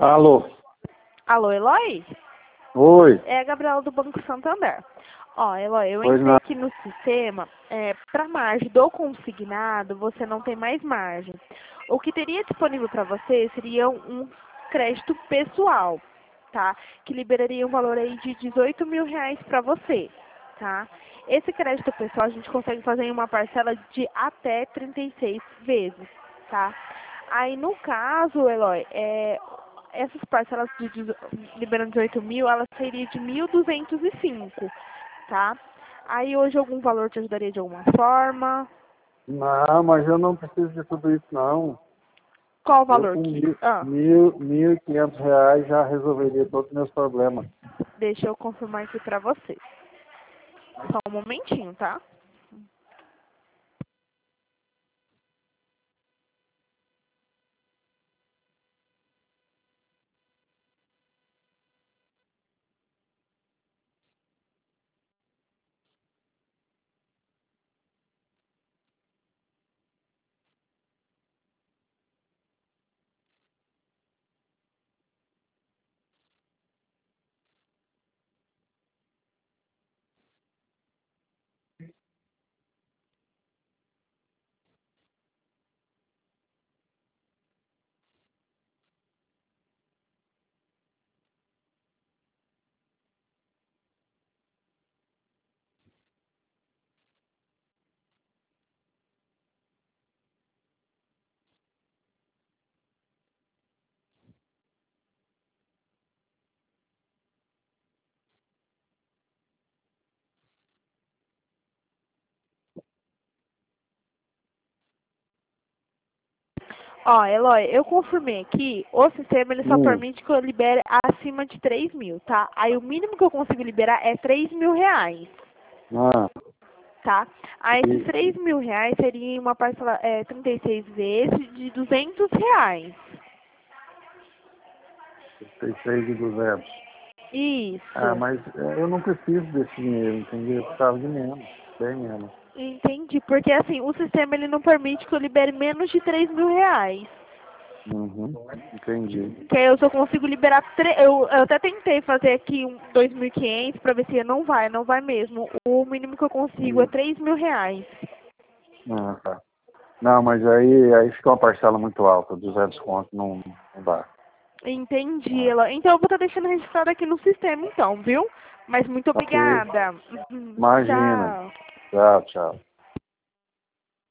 Alô? Alô, Eloy? Oi? É a Gabriela do Banco Santander. Ó, Eloy, eu Pois entrei não. aqui no sistema, para margem do consignado, você não tem mais margem. O que teria disponível para você seria um crédito pessoal, tá? Que liberaria um valor aí de R$ 18.000 para você, tá? Esse crédito pessoal a gente consegue fazer em uma parcela de até 36 vezes, tá? Aí, no caso, Eloy, essas parcelas liberando 18.000, elas seriam de 1.205, tá? Aí hoje algum valor te ajudaria de alguma forma? Não, mas eu não preciso de tudo isso, não. Qual o Eu valor com que... Ah, R$ 1.500 já resolveria todos os meus problemas. deixa eu confirmar aqui pra você. Só um momentinho, tá? Ó, Eloy, eu confirmei aqui, o sistema ele só Hum. permite que eu libere acima de 3.000, tá? Aí o mínimo que eu consigo liberar é R$ 3.000, Ah, tá? Aí esses e R$ 3.000 seria uma parcela, 36 vezes de R$ 200. 36.200. Ah, Isso. mas eu não preciso desse dinheiro, entendeu? Eu precisava de menos, bem menos. Entendi, porque assim, o sistema ele não permite que eu libere menos de R$ 3.000. Uhum, entendi. Que aí eu só consigo liberar, eu até tentei fazer aqui 2.500 para ver se não vai mesmo. O mínimo que eu consigo é Hum. R$ 3.000. Ah, tá. Não, mas aí fica uma parcela muito alta, 200 conto não dá. Entendi, Ah, ela. Então eu vou estar deixando registrado aqui no sistema então, viu? Mas muito ok, obrigada. imagina. Tchau. Tchau, tchau.